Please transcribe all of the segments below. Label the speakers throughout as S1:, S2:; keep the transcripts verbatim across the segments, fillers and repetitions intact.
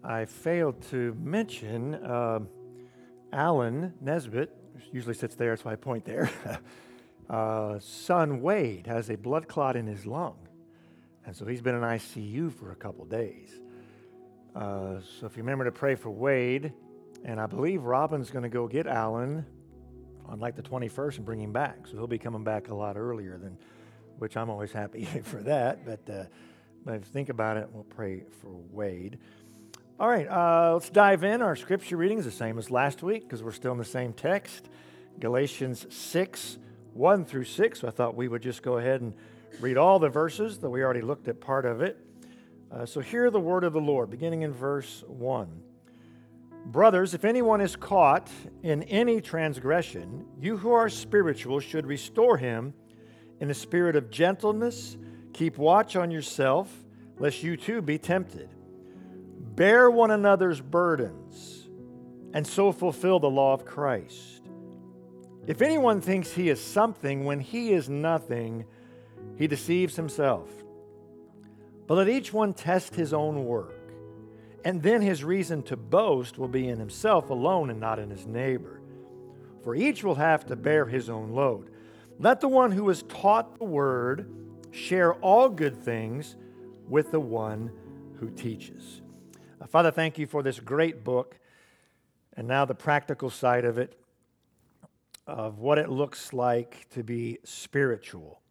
S1: I failed to mention uh, Alan Nesbitt, usually sits there, that's why I point there. uh, son Wade has a blood clot in his lung, and so he's been in I C U for a couple days. Uh, so if you remember to pray for Wade, and I believe Robin's going to go get Alan on like the twenty-first and bring him back, so he'll be coming back a lot earlier than, which I'm always happy for that, but, uh, but if you think about it, we'll pray for Wade. All right, uh, let's dive in. Our scripture reading is the same as last week because we're still in the same text, Galatians six, one through six. So I thought we would just go ahead and read all the verses, though we already looked at part of it. Uh, so hear the word of the Lord, beginning in verse one. Brothers, if anyone is caught in any transgression, you who are spiritual should restore him in a spirit of gentleness. Keep watch on yourself, lest you too be tempted. Bear one another's burdens, and so fulfill the law of Christ. If anyone thinks he is something when he is nothing, he deceives himself. But let each one test his own work, and then his reason to boast will be in himself alone and not in his neighbor. For each will have to bear his own load. Let the one who is taught the word share all good things with the one who teaches. Father, thank you for this great book, and now the practical side of it, of what it looks like to be spiritual.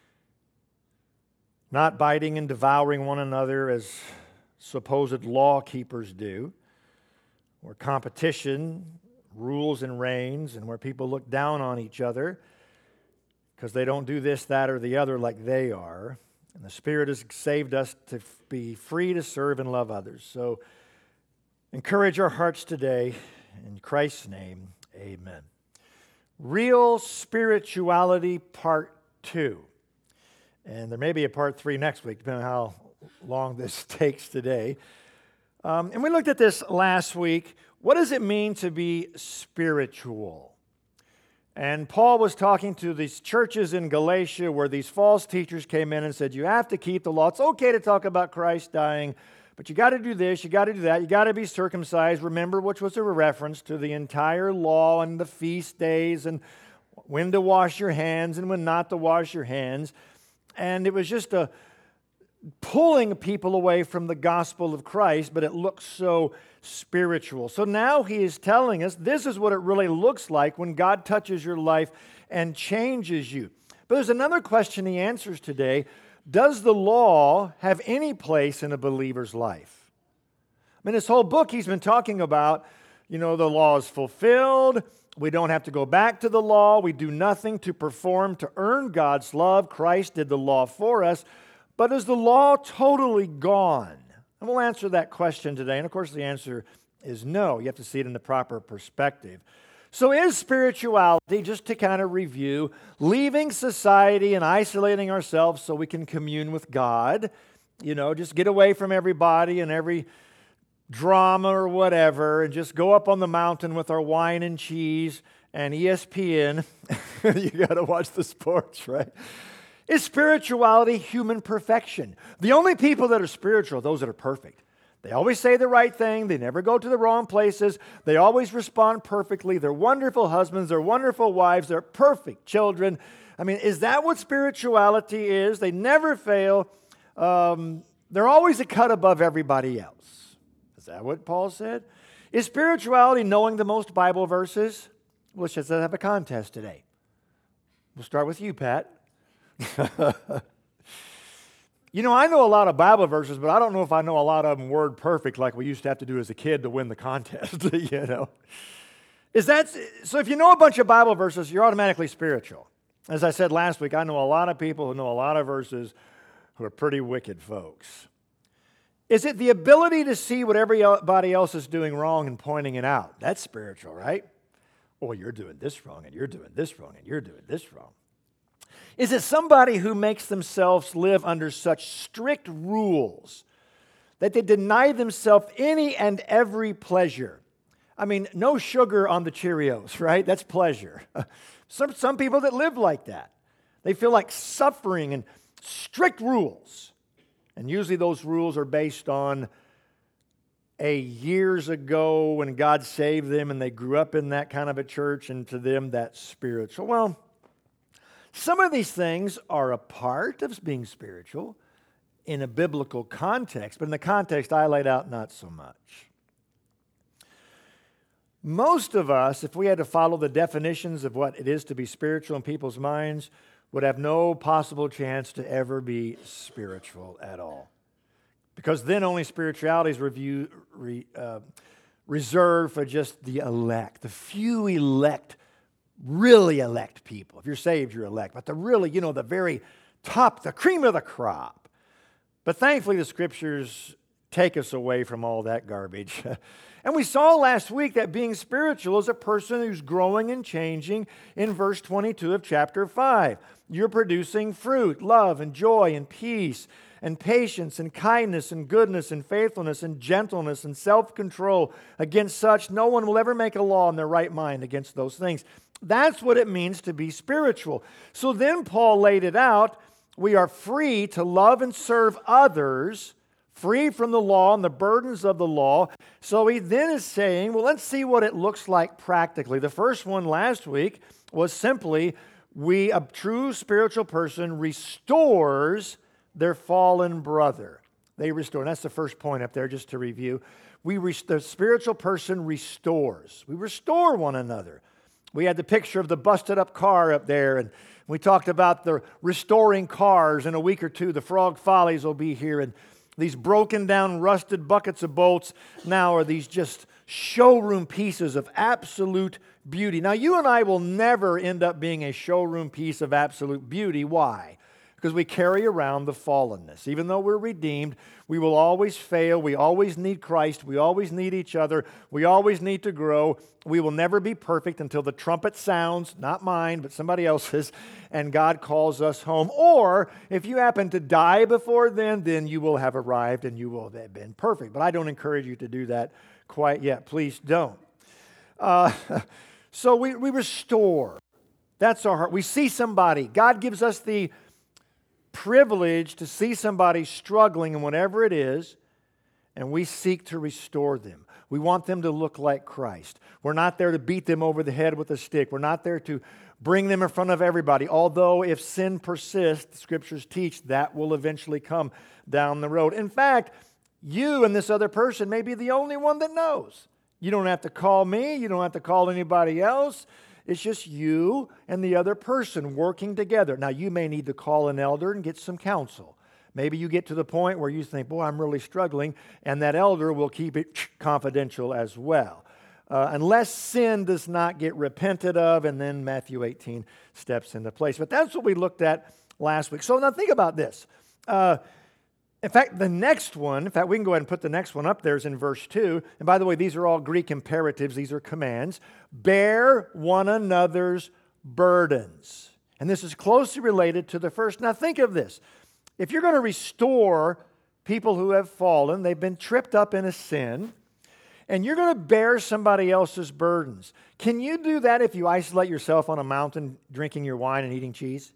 S1: Not biting and devouring one another as supposed law keepers do, where competition rules and reigns, and where people look down on each other because they don't do this, that, or the other like they are. And the Spirit has saved us to be free to serve and love others. So encourage our hearts today. In Christ's name, amen. Real Spirituality, Part two. And there may be a Part three next week, depending on how long this takes today. Um, and we looked at this last week. What does it mean to be spiritual? And Paul was talking to these churches in Galatia where these false teachers came in and said, you have to keep the law. It's okay to talk about Christ dying, but you got to do this, you got to do that, you got to be circumcised. Remember, which was a reference to the entire law and the feast days and when to wash your hands and when not to wash your hands. And it was just a pulling people away from the gospel of Christ, but it looks so spiritual. So now he is telling us this is what it really looks like when God touches your life and changes you. But there's another question he answers today. Does the law have any place in a believer's life? I mean, this whole book he's been talking about, you know, the law is fulfilled. We don't have to go back to the law. We do nothing to perform to earn God's love. Christ did the law for us. But is the law totally gone? And we'll answer that question today. And of course, the answer is no. You have to see it in the proper perspective. So is spirituality, just to kind of review, leaving society and isolating ourselves so we can commune with God? You know, just get away from everybody and every drama or whatever and just go up on the mountain with our wine and cheese and E S P N. You got to watch the sports, right? Is spirituality human perfection? The only people that are spiritual are those that are perfect. They always say the right thing. They never go to the wrong places. They always respond perfectly. They're wonderful husbands. They're wonderful wives. They're perfect children. I mean, is that what spirituality is? They never fail. Um, they're always a cut above everybody else. Is that what Paul said? Is spirituality knowing the most Bible verses? Well, let's just have a contest today. We'll start with you, Pat. You know, I know a lot of Bible verses, but I don't know if I know a lot of them word perfect like we used to have to do as a kid to win the contest, you know. Is that, so if you know a bunch of Bible verses, you're automatically spiritual. As I said last week, I know a lot of people who know a lot of verses who are pretty wicked folks. Is it the ability to see what everybody else is doing wrong and pointing it out? That's spiritual, right? Oh, you're doing this wrong, and you're doing this wrong, and you're doing this wrong. Is it somebody who makes themselves live under such strict rules that they deny themselves any and every pleasure? I mean, no sugar on the Cheerios, right? That's pleasure. Some, some people that live like that, they feel like suffering and strict rules. And usually those rules are based on a years ago when God saved them and they grew up in that kind of a church, and to them that's spiritual. Well, some of these things are a part of being spiritual in a biblical context, but in the context I laid out, not so much. Most of us, if we had to follow the definitions of what it is to be spiritual in people's minds, would have no possible chance to ever be spiritual at all. Because then only spirituality is review, re, uh, reserved for just the elect, the few elect, really elect people. If you're saved, you're elect. But the really, you know, the very top, the cream of the crop. But thankfully, the Scriptures take us away from all that garbage. And we saw last week that being spiritual is a person who's growing and changing in verse twenty-two of chapter five. You're producing fruit, love and joy and peace and patience and kindness and goodness and faithfulness and gentleness and self-control. Against such, no one will ever make a law in their right mind against those things. That's what it means to be spiritual. So then Paul laid it out. We are free to love and serve others, free from the law and the burdens of the law. So he then is saying, well, let's see what it looks like practically. The first one last week was simply, we, a true spiritual person, restores their fallen brother. They restore. And that's the first point up there, just to review. We rest- the spiritual person restores. We restore one another. We had the picture of the busted up car up there, and we talked about the restoring cars. In a week or two, the Frog Follies will be here, and these broken down, rusted buckets of bolts now are these just showroom pieces of absolute beauty. Now, you and I will never end up being a showroom piece of absolute beauty. Why? Because we carry around the fallenness. Even though we're redeemed, we will always fail. We always need Christ. We always need each other. We always need to grow. We will never be perfect until the trumpet sounds, not mine, but somebody else's, and God calls us home. Or if you happen to die before then, then you will have arrived and you will have been perfect. But I don't encourage you to do that quite yet. Please don't. Uh, so we, we restore. That's our heart. We see somebody. God gives us the privilege to see somebody struggling in whatever it is, and we seek to restore them. We want them to look like Christ. We're not there to beat them over the head with a stick. We're not there to bring them in front of everybody. Although if sin persists, the Scriptures teach that will eventually come down the road. In fact, you and this other person may be the only one that knows. You don't have to call me. You don't have to call anybody else. It's just you and the other person working together. Now, you may need to call an elder and get some counsel. Maybe you get to the point where you think, boy, I'm really struggling, and that elder will keep it confidential as well. Uh, unless sin does not get repented of, and then Matthew eighteen steps into place. But that's what we looked at last week. So now think about this. Uh, in fact, the next one, in fact, we can go ahead and put the next one up there, is in verse two. And by the way, these are all Greek imperatives. These are commands. Bear one another's burdens. And this is closely related to the first. Now think of this. If you're going to restore people who have fallen, they've been tripped up in a sin, and you're going to bear somebody else's burdens. Can you do that if you isolate yourself on a mountain drinking your wine and eating cheese?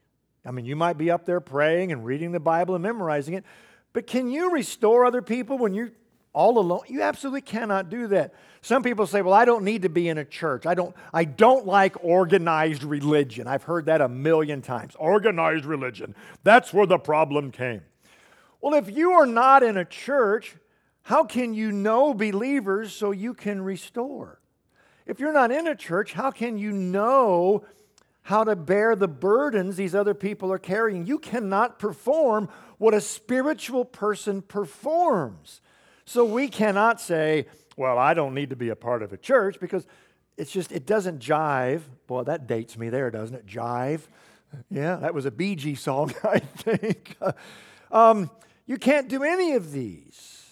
S1: I mean, you might be up there praying and reading the Bible and memorizing it, but can you restore other people when you're all alone? You absolutely cannot do that. Some people say, well, I don't need to be in a church. I don't, I don't like organized religion. I've heard that a million times. Organized religion. That's where the problem came. Well, if you are not in a church, how can you know believers so you can restore? If you're not in a church, how can you know how to bear the burdens these other people are carrying? You cannot perform what a spiritual person performs. So we cannot say, well, I don't need to be a part of a church, because it's just, it doesn't jive. Boy, that dates me there, doesn't it? Jive. Yeah, that was a Bee Gees song, I think. um, you can't do any of these.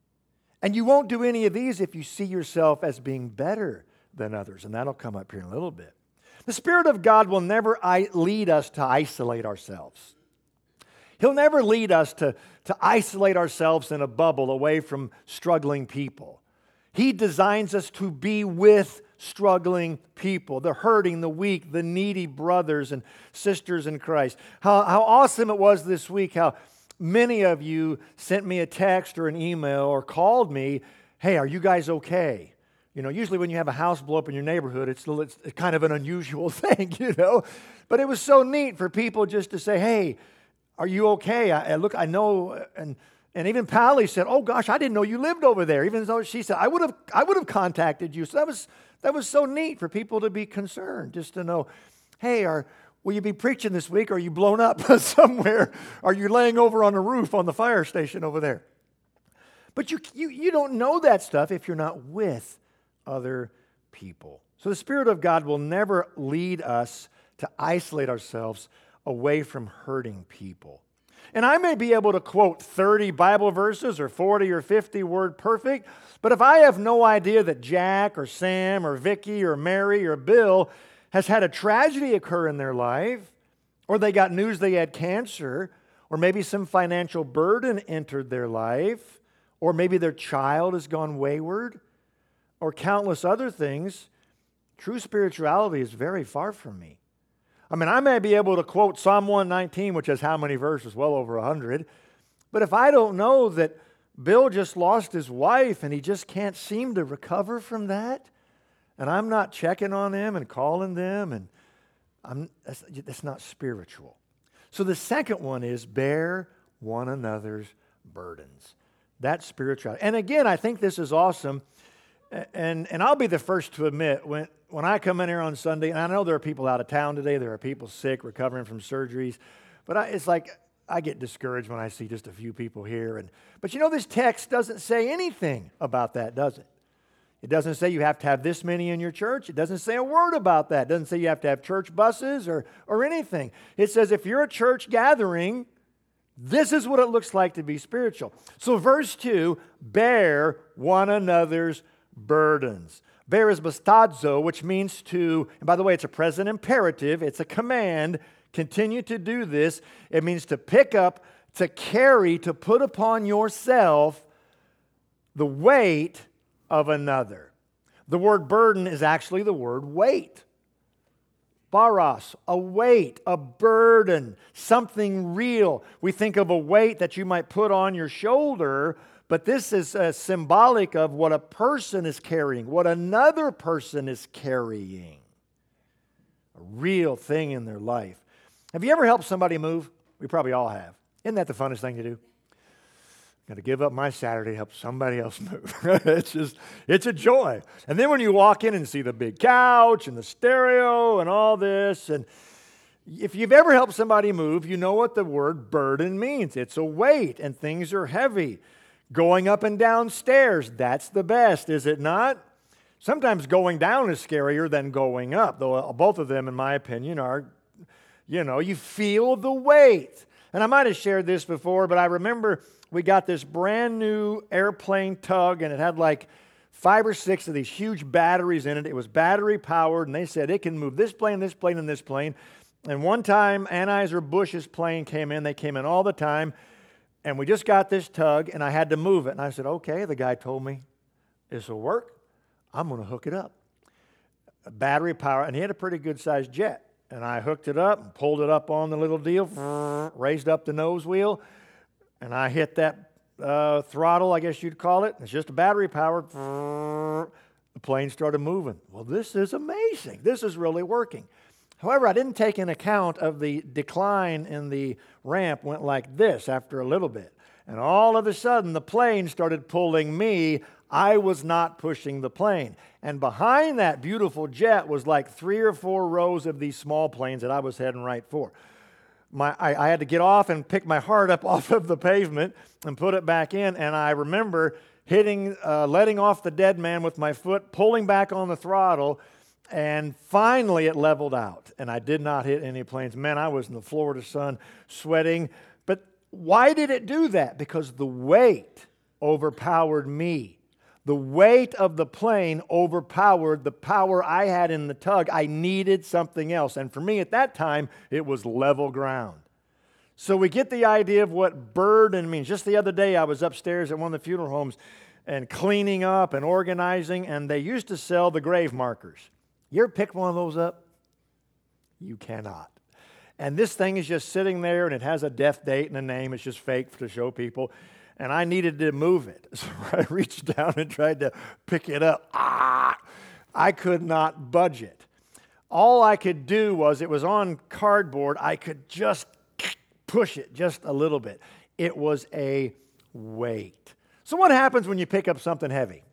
S1: And you won't do any of these if you see yourself as being better than others. And that'll come up here in a little bit. The Spirit of God will never lead us to isolate ourselves. He'll never lead us to, to isolate ourselves in a bubble away from struggling people. He designs us to be with struggling people, the hurting, the weak, the needy brothers and sisters in Christ. How, how awesome it was this week, how many of you sent me a text or an email or called me, hey, are you guys okay? You know, usually when you have a house blow up in your neighborhood, it's, it's kind of an unusual thing, you know. But it was so neat for people just to say, hey, are you okay? I, I look, I know, and and even Pally said, oh gosh, I didn't know you lived over there. Even though she said, I would have, I would have contacted you. So that was that was so neat for people to be concerned, just to know, hey, are will you be preaching this week? Are you blown up somewhere? Are you laying over on the roof on the fire station over there? But you you you don't know that stuff if you're not with other people. So the Spirit of God will never lead us to isolate ourselves away from hurting people. And I may be able to quote thirty Bible verses or forty or fifty word perfect, but if I have no idea that Jack or Sam or Vicky or Mary or Bill has had a tragedy occur in their life, or they got news they had cancer, or maybe some financial burden entered their life, or maybe their child has gone wayward, or countless other things, true spirituality is very far from me. I mean, I may be able to quote Psalm one nineteen, which has how many verses? Well over one hundred. But if I don't know that Bill just lost his wife and he just can't seem to recover from that, and I'm not checking on them and calling them, and I'm, that's, that's not spiritual. So the second one is bear one another's burdens. That's spirituality. And again, I think this is awesome. And and I'll be the first to admit, when, when I come in here on Sunday, and I know there are people out of town today, there are people sick, recovering from surgeries, but I, it's like I get discouraged when I see just a few people here. And But you know, this text doesn't say anything about that, does it? It doesn't say you have to have this many in your church. It doesn't say a word about that. It doesn't say you have to have church buses or, or anything. It says if you're a church gathering, this is what it looks like to be spiritual. So verse two, bear one another's burdens. Bear is bastazo, which means to, and by the way, it's a present imperative, it's a command, continue to do this. It means to pick up, to carry, to put upon yourself the weight of another. The word burden is actually the word weight. Baros, a weight, a burden, something real. We think of a weight that you might put on your shoulder, but this is uh, symbolic of what a person is carrying, what another person is carrying. A real thing in their life. Have you ever helped somebody move? We probably all have. Isn't that the funnest thing to do? Got to give up my Saturday to help somebody else move. It's just, it's a joy. And then when you walk in and see the big couch and the stereo and all this, and if you've ever helped somebody move, you know what the word burden means. It's a weight, and things are heavy. Going up and down stairs, that's the best, is it not? Sometimes going down is scarier than going up, though both of them, in my opinion, are, you know, you feel the weight. And I might have shared this before, but I remember we got this brand new airplane tug, and it had like five or six of these huge batteries in it. It was battery powered, and they said it can move this plane, this plane, and this plane. And one time, Anheuser-Busch's plane came in. They came in all the time. And we just got this tug, and I had to move it. And I said, okay, the guy told me, this will work. I'm going to hook it up. Battery power, and he had a pretty good-sized jet. And I hooked it up and pulled it up on the little deal, raised up the nose wheel, and I hit that uh, throttle, I guess you'd call it. It's just a battery powered. The plane started moving. Well, this is amazing. This is really working. However, I didn't take into account of the decline in the ramp went like this after a little bit. And all of a sudden, the plane started pulling me. I was not pushing the plane. And behind that beautiful jet was like three or four rows of these small planes that I was heading right for. My, I, I had to get off and pick my heart up off of the pavement and put it back in. And I remember hitting, uh, letting off the dead man with my foot, pulling back on the throttle, and finally it leveled out. And I did not hit any planes. Man, I was in the Florida sun sweating. But why did it do that? Because the weight overpowered me. The weight of the plane overpowered the power I had in the tug. I needed something else. And for me at that time, it was level ground. So we get the idea of what burden means. Just the other day, I was upstairs at one of the funeral homes and cleaning up and organizing, and they used to sell the grave markers. You ever pick one of those up? You cannot. And this thing is just sitting there, and it has a death date and a name. It's just fake to show people. And I needed to move it. So I reached down and tried to pick it up. Ah! I could not budge it. All I could do was, it was on cardboard, I could just push it just a little bit. It was a weight. So what happens when you pick up something heavy?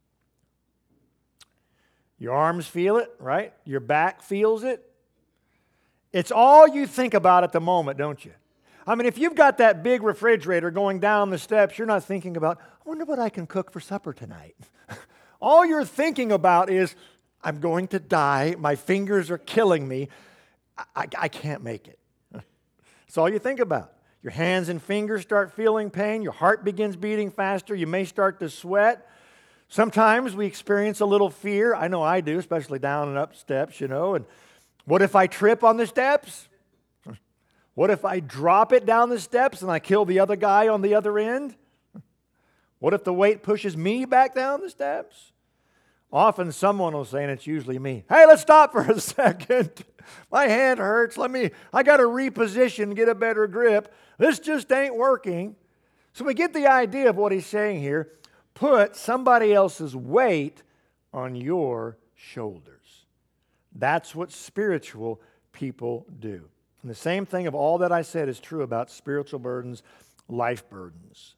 S1: Your arms feel it, right? Your back feels it. It's all you think about at the moment, don't you? I mean, if you've got that big refrigerator going down the steps, you're not thinking about, I wonder what I can cook for supper tonight. All you're thinking about is, I'm going to die. My fingers are killing me. I, I, I can't make it. That's all you think about. Your hands and fingers start feeling pain. Your heart begins beating faster. You may start to sweat. Sometimes we experience a little fear. I know I do, especially down and up steps, you know. And what if I trip on the steps? What if I drop it down the steps and I kill the other guy on the other end? What if the weight pushes me back down the steps? Often someone will say, and it's usually me, hey, let's stop for a second. My hand hurts. Let me, I got to reposition, get a better grip. This just ain't working. So we get the idea of what he's saying here. Put somebody else's weight on your shoulders. That's what spiritual people do. And the same thing of all that I said is true about spiritual burdens, life burdens.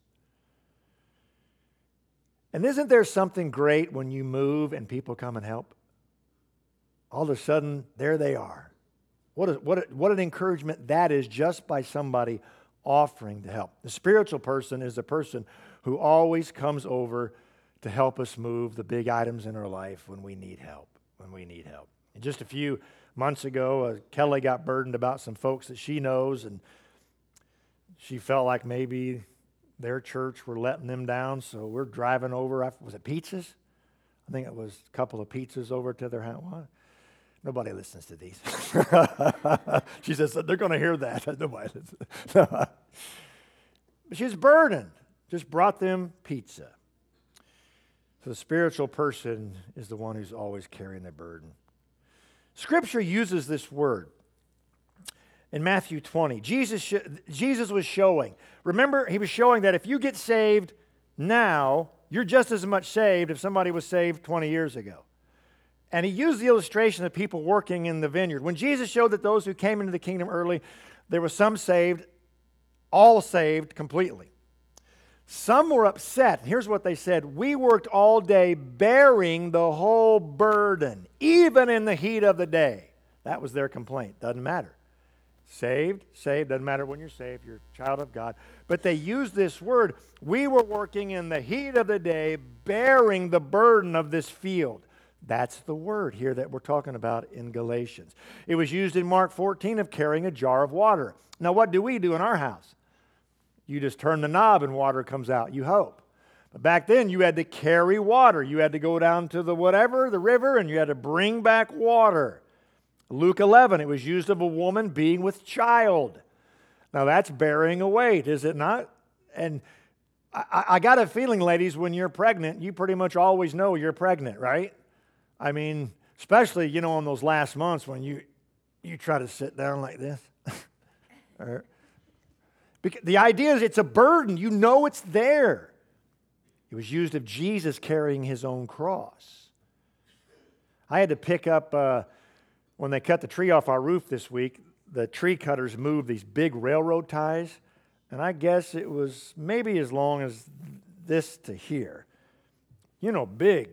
S1: And isn't there something great when you move and people come and help? All of a sudden, there they are. What, a, what, a, what an encouragement that is, just by somebody offering to help. The spiritual person is the person who always comes over to help us move the big items in our life when we need help, when we need help. And just a few months ago, uh, Kelly got burdened about some folks that she knows, and she felt like maybe their church were letting them down, so we're driving over. Was it pizzas? I think it was a couple of pizzas over to their house. What? Nobody listens to these. She says, they're going to hear that. Nobody listens. She was burdened. Just brought them pizza. So the spiritual person is the one who's always carrying the burden. Scripture uses this word. In Matthew twenty, Jesus, sh- Jesus was showing. Remember, he was showing that if you get saved now, you're just as much saved if somebody was saved twenty years ago. And he used the illustration of people working in the vineyard. When Jesus showed that those who came into the kingdom early, there were some saved, all saved completely. Some were upset. Here's what they said. We worked all day bearing the whole burden, even in the heat of the day. That was their complaint. Doesn't matter. Saved, saved, doesn't matter when you're saved, you're a child of God. But they used this word, we were working in the heat of the day, bearing the burden of this field. That's the word here that we're talking about in Galatians. It was used in Mark fourteen of carrying a jar of water. Now what do we do in our house? You just turn the knob and water comes out, you hope. But back then you had to carry water. You had to go down to the whatever, the river, and you had to bring back water. Luke eleven, it was used of a woman being with child. Now that's bearing a weight, is it not? And I, I got a feeling, ladies, when you're pregnant, you pretty much always know you're pregnant, right? I mean, especially, you know, in those last months when you you try to sit down like this. or, because the idea is it's a burden. You know it's there. It was used of Jesus carrying his own cross. I had to pick up... Uh, When they cut the tree off our roof this week, the tree cutters moved these big railroad ties, and I guess it was maybe as long as this to here. You know, big.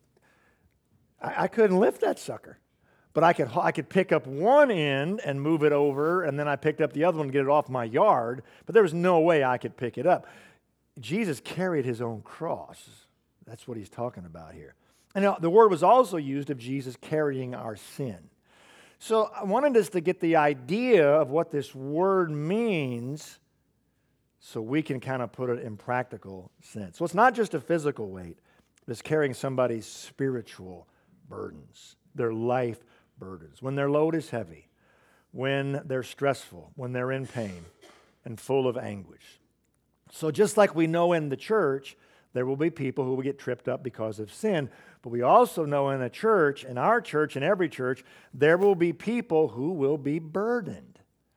S1: I, I couldn't lift that sucker, but I could I could pick up one end and move it over, and then I picked up the other one to get it off my yard, but there was no way I could pick it up. Jesus carried his own cross. That's what he's talking about here. And now, the word was also used of Jesus carrying our sin. So I wanted us to get the idea of what this word means so we can kind of put it in practical sense. So it's not just a physical weight, it's carrying somebody's spiritual burdens, their life burdens. When their load is heavy, when they're stressful, when they're in pain and full of anguish. So just like we know in the church, there will be people who will get tripped up because of sin. But we also know in a church, in our church, in every church, there will be people who will be burdened.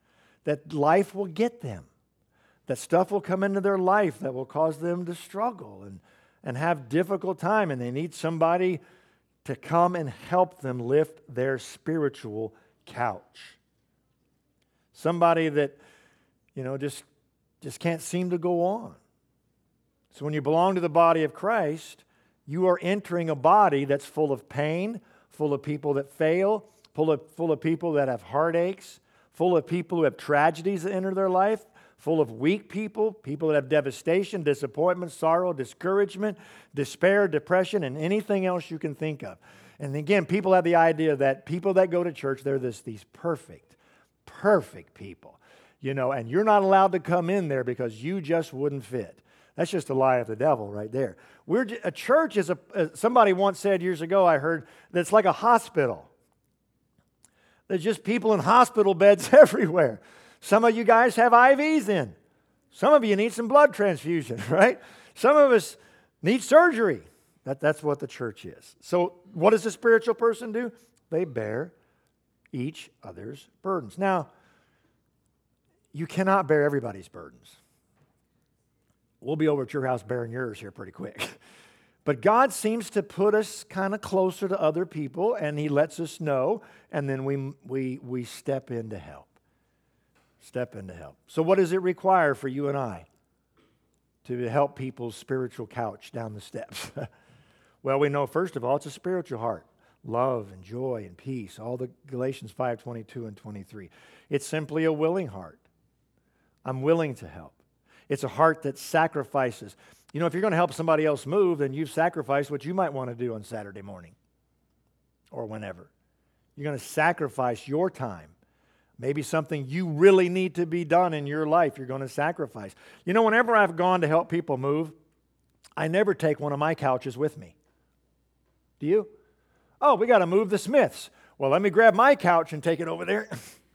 S1: that life will get them, that stuff will come into their life that will cause them to struggle and, and have difficult time, and they need somebody to come and help them lift their spiritual couch. Somebody that, you know, just, just can't seem to go on. So when you belong to the body of Christ, you are entering a body that's full of pain, full of people that fail, full of, full of people that have heartaches, full of people who have tragedies that enter their life, full of weak people, people that have devastation, disappointment, sorrow, discouragement, despair, depression, and anything else you can think of. And again, people have the idea that people that go to church, they're this, these perfect, perfect people. You know, and you're not allowed to come in there because you just wouldn't fit. That's just a lie of the devil right there. We're a church is a, uh, somebody once said years ago, I heard, that it's like a hospital. There's just people in hospital beds everywhere. Some of you guys have I Vs in. Some of you need some blood transfusion, right? Some of us need surgery. That, that's what the church is. So what does a spiritual person do? They bear each other's burdens. Now, you cannot bear everybody's burdens. We'll be over at your house bearing yours here pretty quick. But God seems to put us kind of closer to other people, and He lets us know, and then we, we, we step in to help. Step in to help. So what does it require for you and I to help people's spiritual couch down the steps? Well, we know, first of all, it's a spiritual heart. Love and joy and peace, all the Galatians five twenty-two and twenty-three. It's simply a willing heart. I'm willing to help. It's a heart that sacrifices. You know, if you're going to help somebody else move, then you've sacrificed what you might want to do on Saturday morning or whenever. You're going to sacrifice your time. Maybe something you really need to be done in your life, you're going to sacrifice. You know, whenever I've gone to help people move, I never take one of my couches with me. Do you? Oh, we got to move the Smiths. Well, let me grab my couch and take it over there.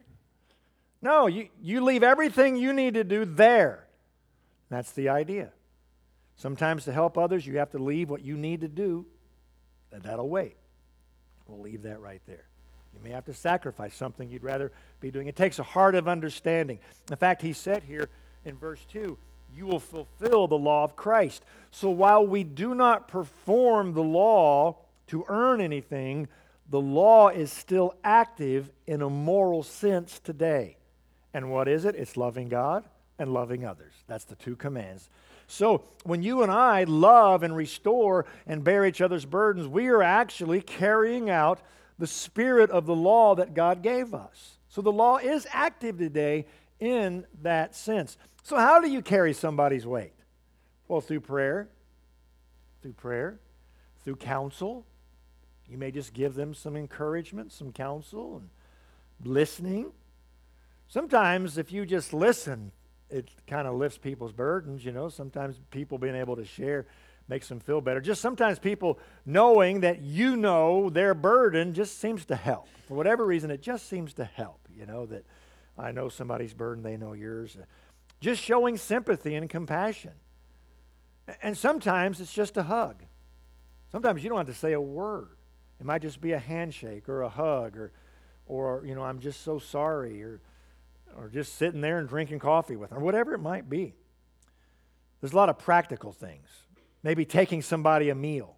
S1: No, you, you leave everything you need to do there. That's the idea. Sometimes to help others, you have to leave what you need to do, and that'll wait. We'll leave that right there. You may have to sacrifice something you'd rather be doing. It takes a heart of understanding. In fact, he said here in verse two, you will fulfill the law of Christ. So while we do not perform the law to earn anything, the law is still active in a moral sense today. And what is it? It's loving God and loving others. That's the two commands. So when you and I love and restore and bear each other's burdens, we are actually carrying out the spirit of the law that God gave us. So the law is active today in that sense. So how do you carry somebody's weight? Well, through prayer, through prayer, through counsel. You may just give them some encouragement, some counsel, and listening. Sometimes if you just listen, it kind of lifts people's burdens, you know. Sometimes people being able to share makes them feel better. Just sometimes people knowing that you know their burden just seems to help. For whatever reason, it just seems to help, you know, that I know somebody's burden, they know yours. Just showing sympathy and compassion. And sometimes it's just a hug. Sometimes you don't have to say a word. It might just be a handshake or a hug or, or you know, I'm just so sorry, or or just sitting there and drinking coffee with them, or whatever it might be. There's a lot of practical things. Maybe taking somebody a meal.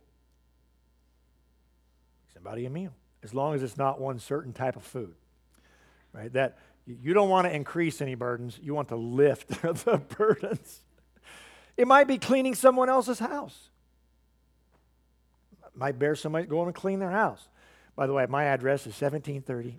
S1: Somebody a meal, as long as it's not one certain type of food, right? That you don't want to increase any burdens. You want to lift the burdens. It might be cleaning someone else's house. Might bear somebody going to clean their house. By the way, my address is seventeen thirty.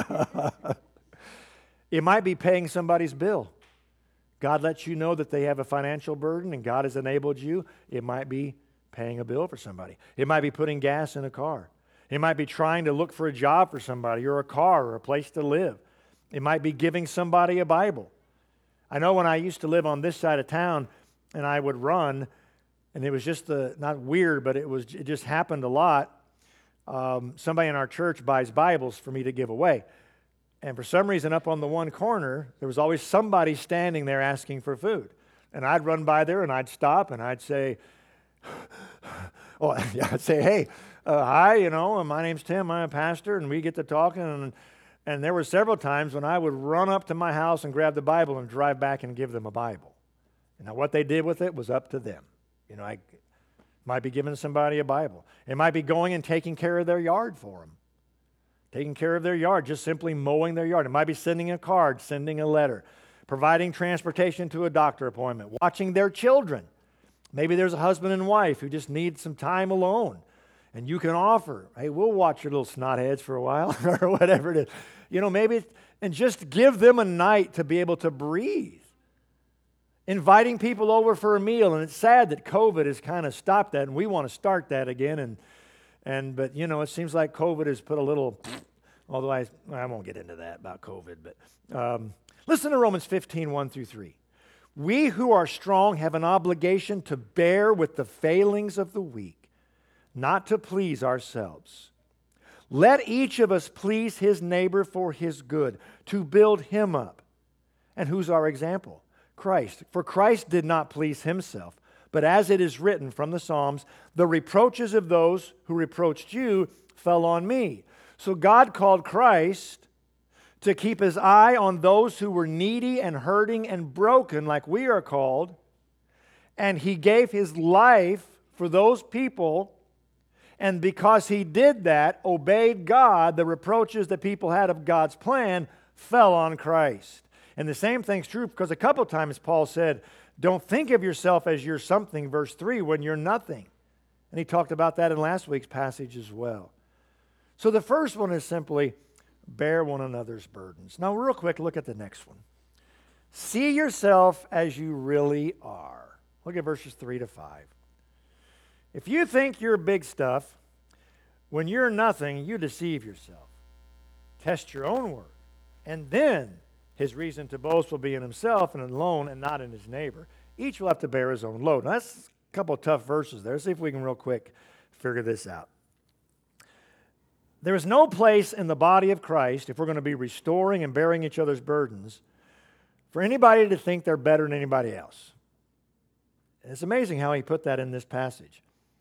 S1: It might be paying somebody's bill. God lets you know that they have a financial burden and God has enabled you. It might be paying a bill for somebody. It might be putting gas in a car. It might be trying to look for a job for somebody, or a car, or a place to live. It might be giving somebody a Bible. I know when I used to live on this side of town and I would run, and it was just the, not weird, but it was it just happened a lot. Um, somebody in our church buys Bibles for me to give away. And for some reason, up on the one corner, there was always somebody standing there asking for food. And I'd run by there, and I'd stop, and I'd say, oh, yeah, I'd say, hey, uh, hi, you know, my name's Tim, I'm a pastor, and we get to talking, and, And there were several times when I would run up to my house and grab the Bible and drive back and give them a Bible. And now what they did with it was up to them. You know, I might be giving somebody a Bible. It might be going and taking care of their yard for them. Taking care of their yard, just simply mowing their yard. It might be sending a card, sending a letter, providing transportation to a doctor appointment, watching their children. Maybe there's a husband and wife who just need some time alone. And you can offer, hey, we'll watch your little snotheads for a while or whatever it is. You know, maybe, and just give them a night to be able to breathe. Inviting people over for a meal, and it's sad that COVID has kind of stopped that, and we want to start that again. And and but you know, it seems like COVID has put a little. Although I I won't get into that about COVID, but um, listen to Romans fifteen, one through three. We who are strong have an obligation to bear with the failings of the weak, not to please ourselves. Let each of us please his neighbor for his good, to build him up. And who's our example? Christ. For Christ did not please himself, but as it is written from the Psalms, the reproaches of those who reproached you fell on me. So God called Christ to keep his eye on those who were needy and hurting and broken like we are called, and he gave his life for those people, and because he did that, obeyed God, the reproaches that people had of God's plan fell on Christ. And the same thing's true because a couple of times Paul said, don't think of yourself as you're something, verse three, when you're nothing. And he talked about that in last week's passage as well. So the first one is simply bear one another's burdens. Now, real quick, look at the next one. See yourself as you really are. Look at verses three to five. If you think you're big stuff, when you're nothing, you deceive yourself. Test your own work, and then his reason to boast will be in himself and alone and not in his neighbor. Each will have to bear his own load. Now, that's a couple of tough verses there. Let's see if we can real quick figure this out. There is no place in the body of Christ, if we're going to be restoring and bearing each other's burdens, for anybody to think they're better than anybody else. And it's amazing how he put that in this passage.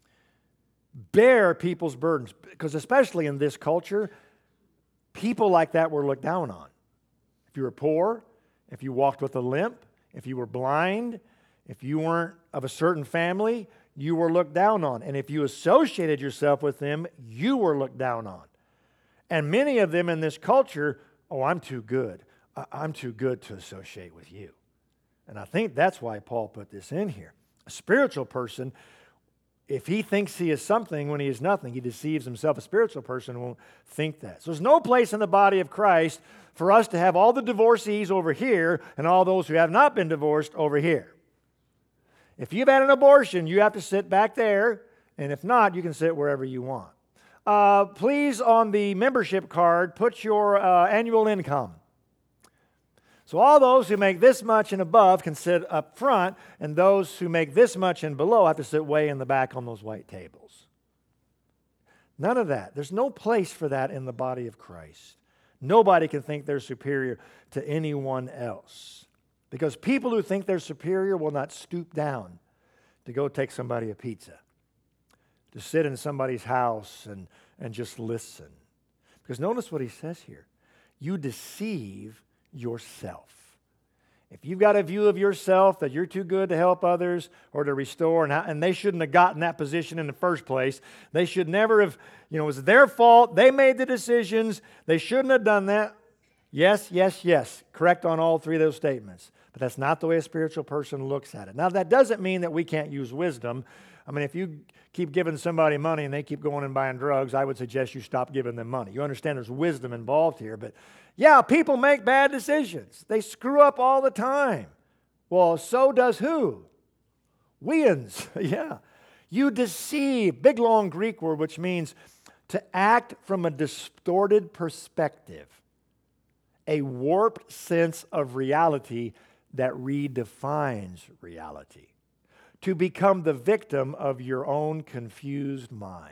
S1: Bear people's burdens, because especially in this culture, people like that were looked down on. If you were poor, if you walked with a limp, if you were blind, if you weren't of a certain family, you were looked down on. And if you associated yourself with them, you were looked down on. And many of them in this culture, oh, I'm too good. I'm too good to associate with you. And I think that's why Paul put this in here. A spiritual person, if he thinks he is something when he is nothing, he deceives himself. A spiritual person won't think that. So there's no place in the body of Christ for us to have all the divorcees over here and all those who have not been divorced over here. If you've had an abortion, you have to sit back there, and if not, you can sit wherever you want. Uh, please, on the membership card, put your uh, annual income. So all those who make this much and above can sit up front, and those who make this much and below have to sit way in the back on those white tables. None of that. There's no place for that in the body of Christ. Nobody can think they're superior to anyone else. Because people who think they're superior will not stoop down to go take somebody a pizza, to sit in somebody's house and, and just listen. Because notice what he says here. You deceive yourself. If you've got a view of yourself that you're too good to help others or to restore, and, how, and they shouldn't have gotten that position in the first place, they should never have, you know, it was their fault, they made the decisions, they shouldn't have done that. Yes, yes, yes, correct on all three of those statements. But that's not the way a spiritual person looks at it. Now, that doesn't mean that we can't use wisdom. I mean, if you keep giving somebody money and they keep going and buying drugs, I would suggest you stop giving them money. You understand there's wisdom involved here, but yeah, people make bad decisions. They screw up all the time. Well, so does who? Weans, yeah. You deceive, big long Greek word, which means to act from a distorted perspective, a warped sense of reality that redefines reality, to become the victim of your own confused mind.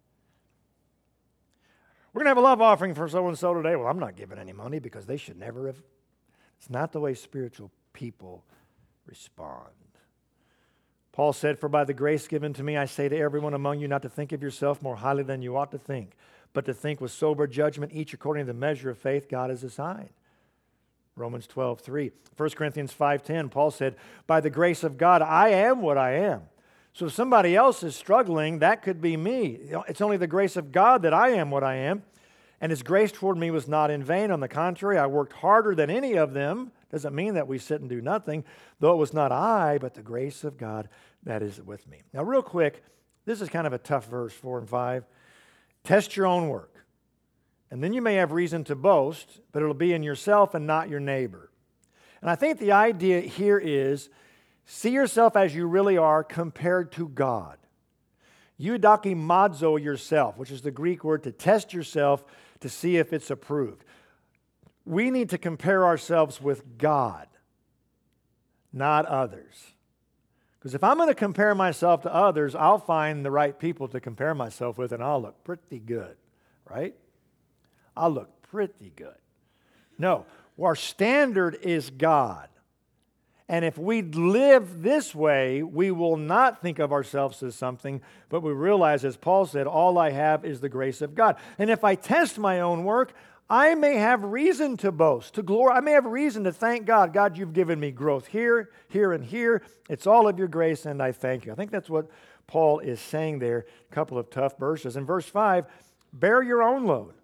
S1: We're going to have a love offering for so-and-so today. Well, I'm not giving any money because they should never have. It's not the way spiritual people respond. Paul said, for by the grace given to me, I say to everyone among you not to think of yourself more highly than you ought to think, but to think with sober judgment, each according to the measure of faith God has assigned. Romans twelve three. First Corinthians five ten, Paul said, by the grace of God, I am what I am. So if somebody else is struggling, that could be me. It's only the grace of God that I am what I am. And His grace toward me was not in vain. On the contrary, I worked harder than any of them. Doesn't mean that we sit and do nothing, though it was not I, but the grace of God that is with me. Now, real quick, this is kind of a tough verse, four and five. Test your own work. And then you may have reason to boast, but it'll be in yourself and not your neighbor. And I think the idea here is, see yourself as you really are compared to God. Eudokimazo yourself, which is the Greek word to test yourself to see if it's approved. We need to compare ourselves with God, not others. Because if I'm going to compare myself to others, I'll find the right people to compare myself with, and I'll look pretty good, right? I'll look pretty good. No, our standard is God. And if we live this way, we will not think of ourselves as something, but we realize, as Paul said, all I have is the grace of God. And if I test my own work, I may have reason to boast, to glory. I may have reason to thank God. God, you've given me growth here, here, and here. It's all of your grace, and I thank you. I think that's what Paul is saying there. A couple of tough verses. In verse five, bear your own load.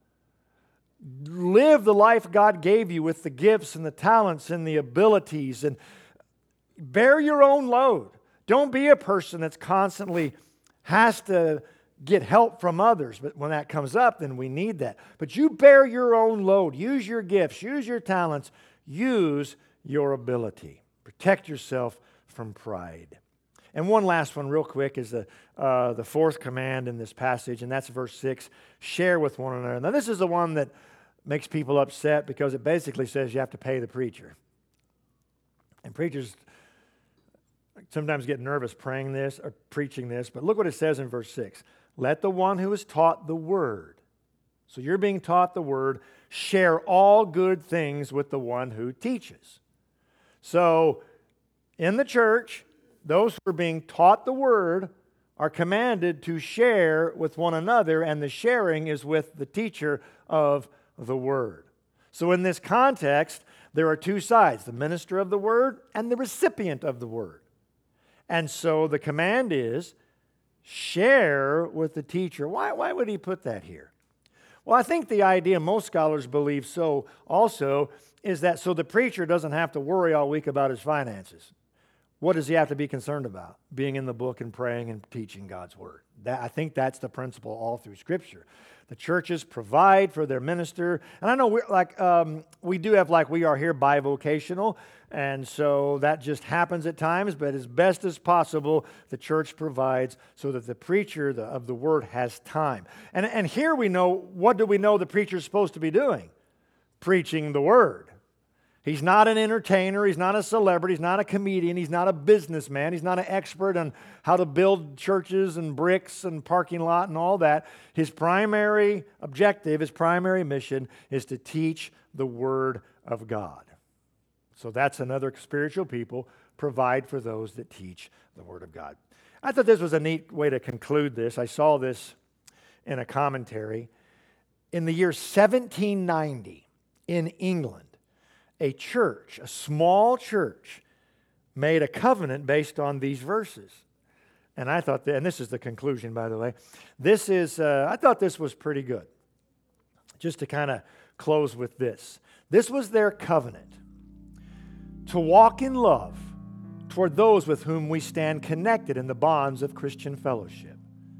S1: Live the life God gave you with the gifts and the talents and the abilities, and bear your own load. Don't be a person that's constantly has to get help from others. But when that comes up, then we need that. But you bear your own load. Use your gifts. Use your talents. Use your ability. Protect yourself from pride. And one last one real quick is the, uh, the fourth command in this passage, and that's verse six. Share with one another. Now this is the one that makes people upset because it basically says you have to pay the preacher. And preachers sometimes get nervous praying this or preaching this, but look what it says in verse six. Let the one who is taught the word, so you're being taught the word, share all good things with the one who teaches. So in the church, those who are being taught the word are commanded to share with one another, and the sharing is with the teacher of the word. So in this context, there are two sides, the minister of the word and the recipient of the word. And so the command is share with the teacher. Why, why would he put that here? Well, I think the idea, most scholars believe so also, is that so the preacher doesn't have to worry all week about his finances. What does he have to be concerned about? Being in the book and praying and teaching God's word. That, I think that's the principle all through Scripture. The churches provide for their minister. And I know we're like um, we do have, like we are here, bivocational. And so that just happens at times. But as best as possible, the church provides so that the preacher the, of the word has time. And, and here we know, what do we know the preacher is supposed to be doing? Preaching the word. He's not an entertainer, he's not a celebrity, he's not a comedian, he's not a businessman, he's not an expert on how to build churches and bricks and parking lot and all that. His primary objective, his primary mission is to teach the Word of God. So that's another spiritual people provide for those that teach the Word of God. I thought this was a neat way to conclude this. I saw this in a commentary. In the year seventeen ninety in England, a church, a small church, made a covenant based on these verses. And I thought that, and this is the conclusion, by the way, this is, uh, I thought this was pretty good. Just to kind of close with this. This was their covenant. To walk in love toward those with whom we stand connected in the bonds of Christian fellowship.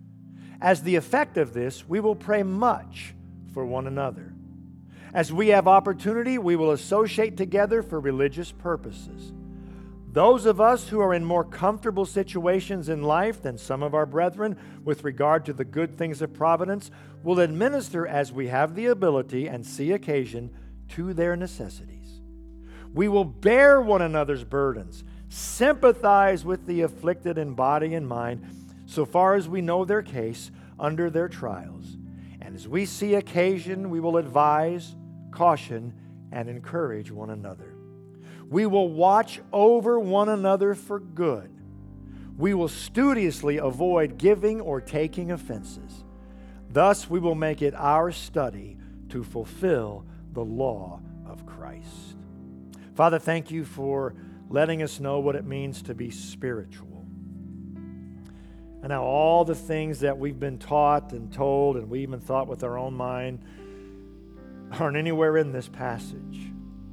S1: As the effect of this, we will pray much for one another. As we have opportunity, we will associate together for religious purposes. Those of us who are in more comfortable situations in life than some of our brethren with regard to the good things of providence will administer as we have the ability and see occasion to their necessities. We will bear one another's burdens, sympathize with the afflicted in body and mind, so far as we know their case under their trials. And as we see occasion, we will advise, caution, and encourage one another. We will watch over one another for good. We will studiously avoid giving or taking offenses. Thus, we will make it our study to fulfill the law of Christ. Father, thank you for letting us know what it means to be spiritual. And now all the things that we've been taught and told, and we even thought with our own mind, aren't anywhere in this passage.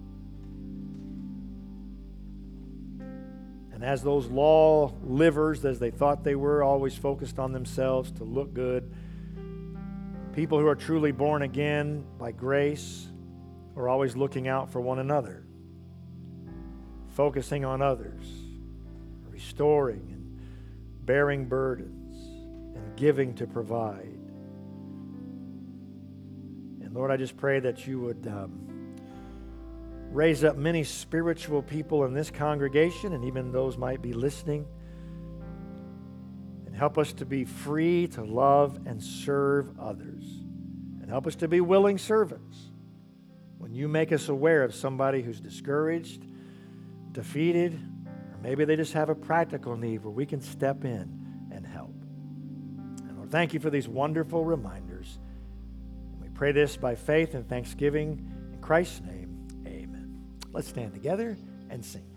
S1: And as those law livers, as they thought they were, always focused on themselves to look good, people who are truly born again by grace are always looking out for one another, focusing on others, restoring and bearing burdens, and giving to provide. And Lord, I just pray that you would um, raise up many spiritual people in this congregation, and even those might be listening, and help us to be free to love and serve others, and help us to be willing servants. When you make us aware of somebody who's discouraged, defeated, or maybe they just have a practical need where we can step in and help. And Lord, thank you for these wonderful reminders. And we pray this by faith and thanksgiving in Christ's name. Let's stand together and sing.